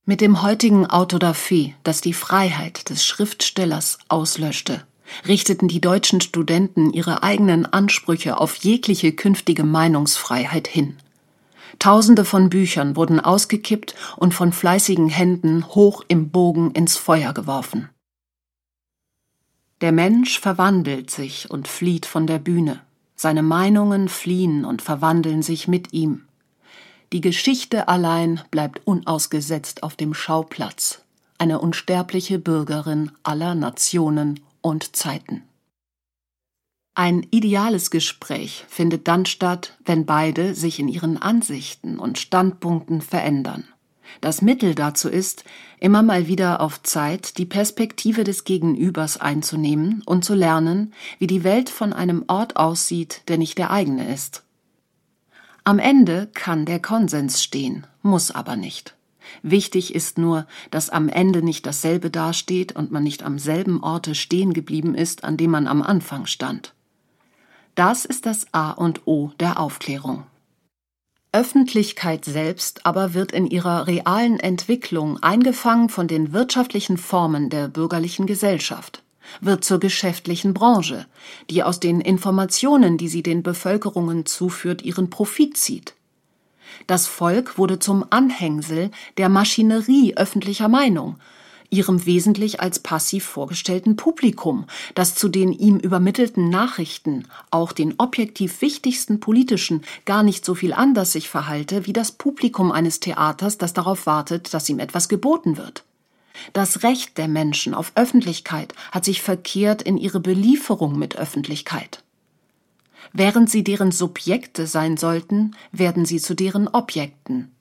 Mit dem heutigen Autodafé, das die Freiheit des Schriftstellers auslöschte, richteten die deutschen Studenten ihre eigenen Ansprüche auf jegliche künftige Meinungsfreiheit hin. Tausende von Büchern wurden ausgekippt und von fleißigen Händen hoch im Bogen ins Feuer geworfen. Der Mensch verwandelt sich und flieht von der Bühne. Seine Meinungen fliehen und verwandeln sich mit ihm. Die Geschichte allein bleibt unausgesetzt auf dem Schauplatz, eine unsterbliche Bürgerin aller Nationen und Zeiten. Ein ideales Gespräch findet dann statt, wenn beide sich in ihren Ansichten und Standpunkten verändern. Das Mittel dazu ist, immer mal wieder auf Zeit die Perspektive des Gegenübers einzunehmen und zu lernen, wie die Welt von einem Ort aussieht, der nicht der eigene ist. Am Ende kann der Konsens stehen, muss aber nicht. Wichtig ist nur, dass am Ende nicht dasselbe dasteht und man nicht am selben Orte stehen geblieben ist, an dem man am Anfang stand. Das ist das A und O der Aufklärung. Öffentlichkeit selbst aber wird in ihrer realen Entwicklung eingefangen von den wirtschaftlichen Formen der bürgerlichen Gesellschaft, wird zur geschäftlichen Branche, die aus den Informationen, die sie den Bevölkerungen zuführt, ihren Profit zieht. Das Volk wurde zum Anhängsel der Maschinerie öffentlicher Meinung, ihrem wesentlich als passiv vorgestellten Publikum, das zu den ihm übermittelten Nachrichten, auch den objektiv wichtigsten politischen, gar nicht so viel anders sich verhalte wie das Publikum eines Theaters, das darauf wartet, dass ihm etwas geboten wird. Das Recht der Menschen auf Öffentlichkeit hat sich verkehrt in ihre Belieferung mit Öffentlichkeit. Während sie deren Subjekte sein sollten, werden sie zu deren Objekten.